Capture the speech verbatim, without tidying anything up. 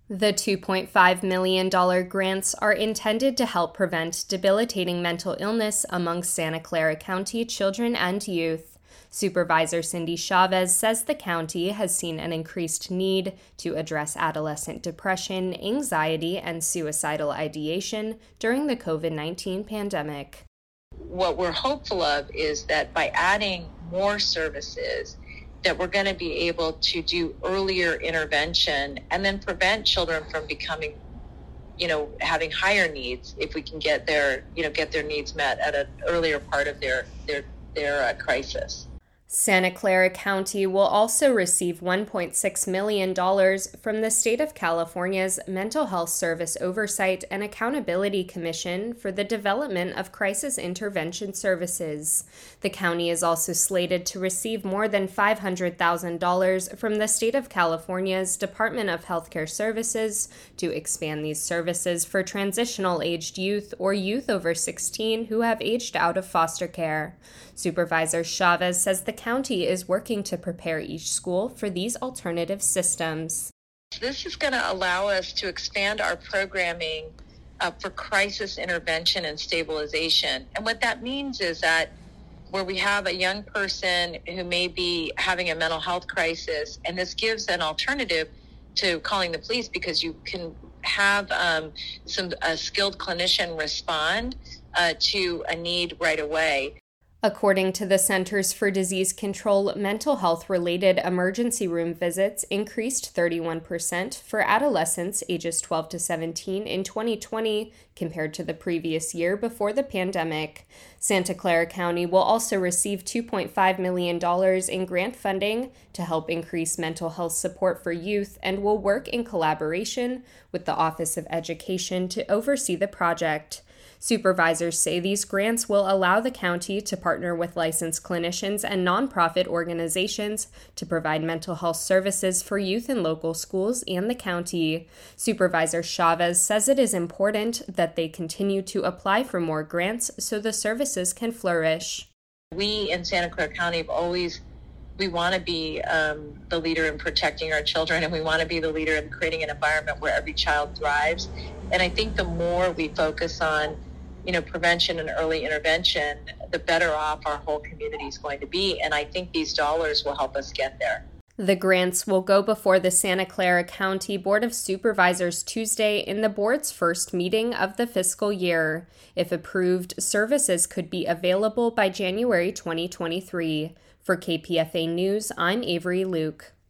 The two point five million dollars grants are intended to help prevent debilitating mental illness among Santa Clara County children and youth. Supervisor Cindy Chavez says the county has seen an increased need to address adolescent depression, anxiety, and suicidal ideation during the covid nineteen pandemic. What we're hopeful of is that by adding more services, that we're going to be able to do earlier intervention and then prevent children from becoming, you know, having higher needs if we can get their, you know, get their needs met at an earlier part of their, their, their uh, crisis. Santa Clara County will also receive one point six million dollars from the State of California's Mental Health Service Oversight and Accountability Commission for the development of crisis intervention services. The county is also slated to receive more than five hundred thousand dollars from the State of California's Department of Healthcare Services to expand these services for transitional-aged youth or youth over sixteen who have aged out of foster care. Supervisor Chavez says the county is working to prepare each school for these alternative systems. This is going to allow us to expand our programming uh, for crisis intervention and stabilization. And what that means is that where we have a young person who may be having a mental health crisis, and this gives an alternative to calling the police because you can have um, some a skilled clinician respond uh, to a need right away. According to the Centers for Disease Control, mental health-related emergency room visits increased thirty-one percent for adolescents ages twelve to seventeen in twenty twenty compared to the previous year before the pandemic. Santa Clara County will also receive two point five million dollars in grant funding to help increase mental health support for youth and will work in collaboration with the Office of Education to oversee the project. Supervisors say these grants will allow the county to partner with licensed clinicians and nonprofit organizations to provide mental health services for youth in local schools and the county. Supervisor Chavez says it is important that they continue to apply for more grants so the services can flourish. We in Santa Clara County have always, we want to be um, the leader in protecting our children, and we want to be the leader in creating an environment where every child thrives. And I think the more we focus on you know, prevention and early intervention, the better off our whole community is going to be. And I think these dollars will help us get there. The grants will go before the Santa Clara County Board of Supervisors Tuesday in the board's first meeting of the fiscal year. If approved, services could be available by January twenty twenty-three. For K P F A News, I'm Avery Luke.